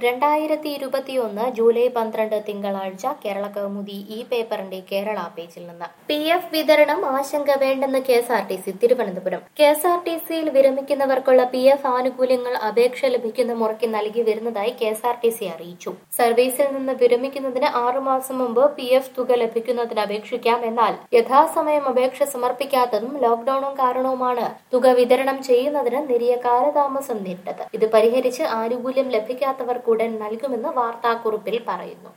2021 July 12 തിങ്കളാഴ്ച കേരള കൗമുദി ഈ പേപ്പറിന്റെ കേരള പേജിൽ നിന്ന് PF വിതരണം ആശങ്ക വേണ്ടെന്ന് KSRTC തിരുവനന്തപുരം. KSRTCയിൽ വിരമിക്കുന്നവർക്കുള്ള PF ആനുകൂല്യങ്ങൾ അപേക്ഷ ലഭിക്കുന്ന മുറയ്ക്ക് നൽകി വരുന്നതായി KSRTC അറിയിച്ചു. സർവീസിൽ നിന്ന് വിരമിക്കുന്നതിന് 6 മാസം മുമ്പ് PF തുക ലഭിക്കുന്നതിന് അപേക്ഷിക്കാം. എന്നാൽ യഥാസമയം അപേക്ഷ സമർപ്പിക്കാത്തതും ലോക്ഡൌണും കാരണവുമാണ് തുക വിതരണം ചെയ്യുന്നതിന് നേരിയ കാലതാമസം നേരിട്ടത്. ഇത് പരിഹരിച്ച് ആനുകൂല്യം ലഭിക്കാത്തവർക്ക് ഉടൻ നൽകുമെന്ന് വാർത്താക്കുറിപ്പിൽ പറയുന്നു.